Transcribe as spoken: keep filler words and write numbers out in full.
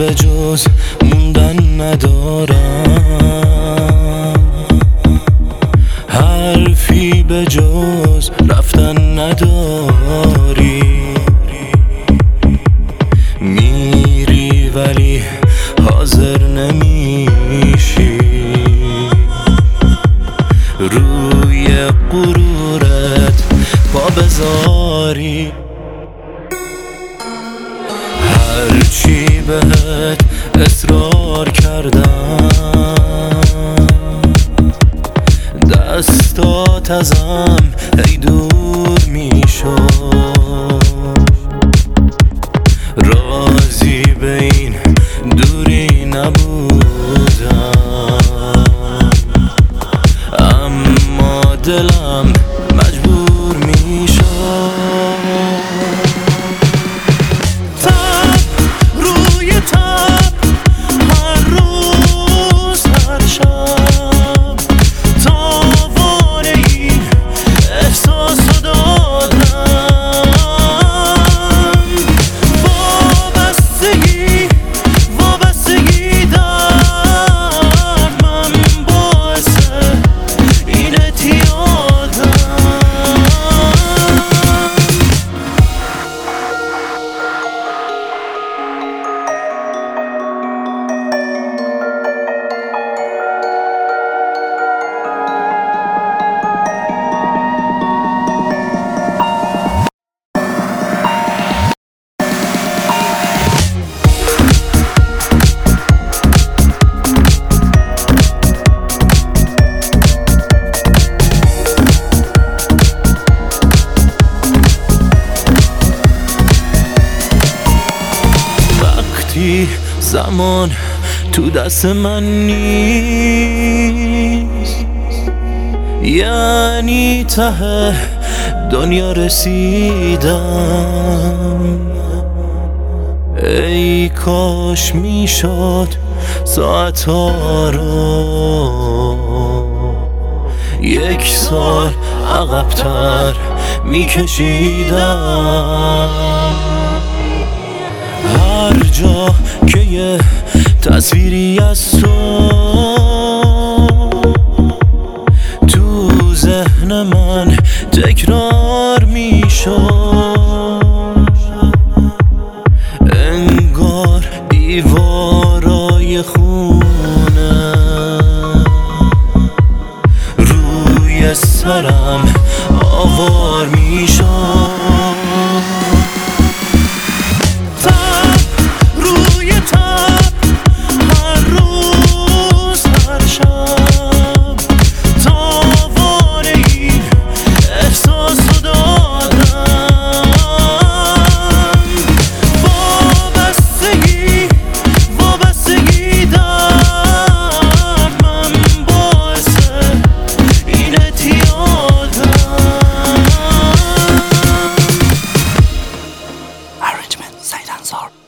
به جز موندن ندارم، حرفی به جز رفتن نداری. میری ولی حاضر نمیشی، روی غرورت پا بذاری. هرچی بهت اصرار کردم، دستات ازم هی دور میشد. راضی به این دوری نبودم، اما دلم مجبور میشد. زمان تو دست من نیست، یعنی ته دنیا رسیدم. ای کاش میشد ساعتها رو یک سال عقب‌تر میکشیدم. هر جا که یه تصویری از تو تو ذهن من تکرار میشد، انگار دیوارای خونه روی سرم آوار میشد. Said Ansar.